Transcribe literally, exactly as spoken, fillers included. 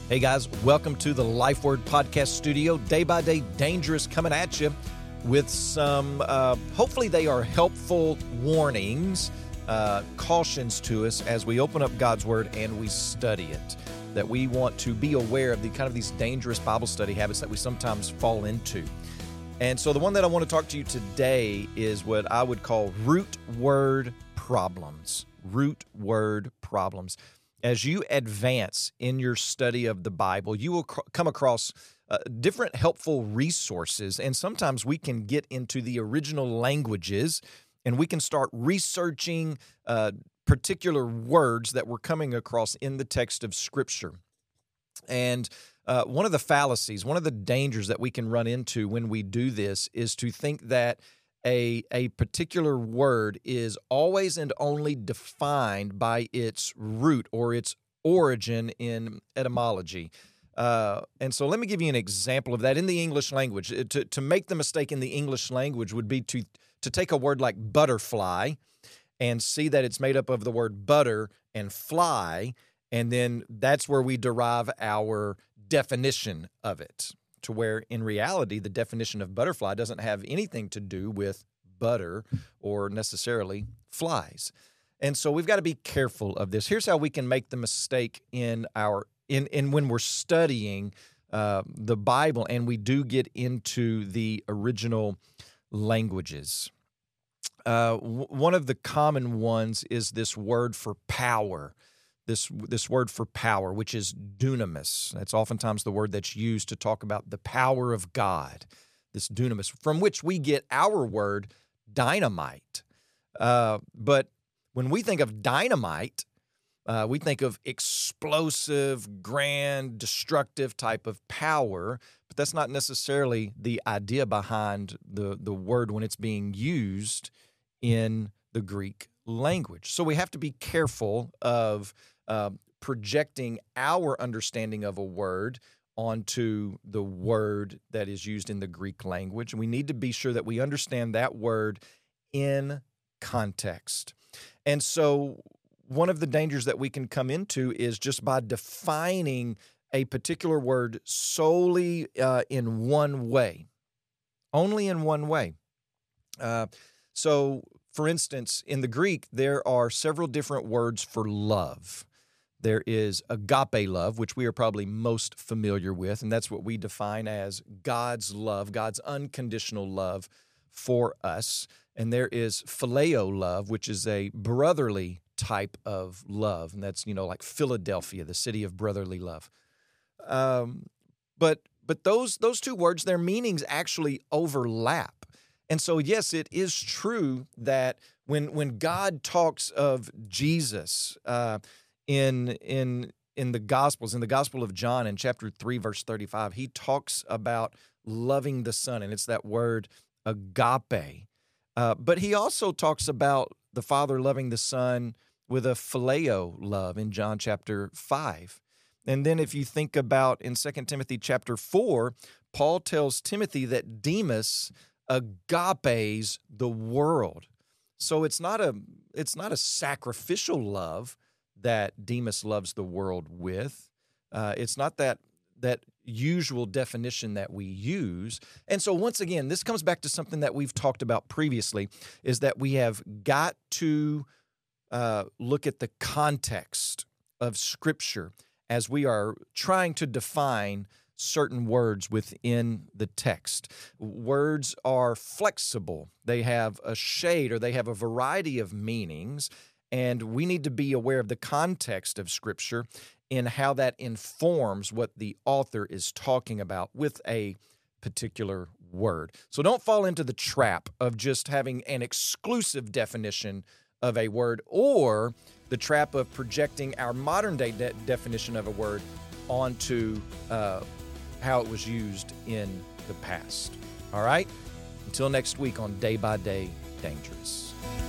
Hey guys, welcome to the Life Word Podcast Studio. Day by day, dangerous coming at you with some, uh, hopefully they are helpful warnings, uh, cautions to us as we open up God's Word and we study it. That we want to be aware of the kind of these dangerous Bible study habits that we sometimes fall into. And so the one that I want to talk to you today is what I would call root word problems. Root word problems. As you advance in your study of the Bible, you will cr- come across uh, different helpful resources, and sometimes we can get into the original languages and we can start researching uh, particular words that we're coming across in the text of Scripture. And uh, one of the fallacies, one of the dangers that we can run into when we do this is to think that A, a particular word is always and only defined by its root or its origin in etymology. Uh, and so let me give you an example of that in the English language. To, to make the mistake in the English language would be to, to take a word like butterfly and see that it's made up of the word butter and fly, and then that's where we derive our definition of it. To where, in reality, the definition of butterfly doesn't have anything to do with butter or necessarily flies. And so we've got to be careful of this. Here's how we can make the mistake in our in, in when we're studying uh, the Bible and we do get into the original languages. Uh, w- one of the common ones is this word for power. This this word for power, which is dunamis. That's oftentimes the word that's used to talk about the power of God, this dunamis, from which we get our word dynamite. Uh, but when we think of dynamite, uh, we think of explosive, grand, destructive type of power, but that's not necessarily the idea behind the, the word when it's being used in the Greek language. So we have to be careful of Uh, projecting our understanding of a word onto the word that is used in the Greek language. And we need to be sure that we understand that word in context. And so one of the dangers that we can come into is just by defining a particular word solely uh, in one way, only in one way. Uh, so, for instance, in the Greek, there are several different words for love. There is agape love, which we are probably most familiar with, and that's what we define as God's love, God's unconditional love for us. And there is phileo love, which is a brotherly type of love, and that's, you know, like Philadelphia, the city of brotherly love. Um, but but those those two words, their meanings actually overlap. And so, yes, it is true that when when God talks of Jesus, uh, In in in the Gospels, in the Gospel of John, in chapter three, verse thirty-five, he talks about loving the Son, and it's that word agape. Uh, but he also talks about the Father loving the Son with a phileo love in John chapter five. And then if you think about in Second Timothy chapter four, Paul tells Timothy that Demas agapes the world. So it's not a it's not a sacrificial love that Demas loves the world with. Uh, it's not that that usual definition that we use. And so once again, this comes back to something that we've talked about previously, is that we have got to uh, look at the context of Scripture as we are trying to define certain words within the text. Words are flexible. They have a shade or they have a variety of meanings. And we need to be aware of the context of Scripture and how that informs what the author is talking about with a particular word. So don't fall into the trap of just having an exclusive definition of a word or the trap of projecting our modern-day de- definition of a word onto uh, how it was used in the past. All right? Until next week on Day by Day Dangerous.